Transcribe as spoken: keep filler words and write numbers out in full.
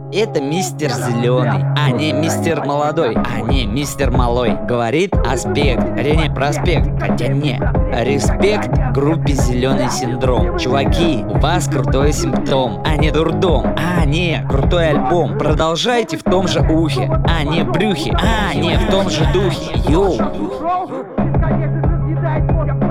Это мистер Зеленый, а не мистер Молодой, а не мистер Малой. Говорит Аспект, хотя не проспект, хотя не. Респект группе Зеленый Синдром. Чуваки, у вас крутой симптом, а не дурдом, а не крутой альбом. Продолжайте в том же ухе, а не брюхе, а не в том же духе. Йоу.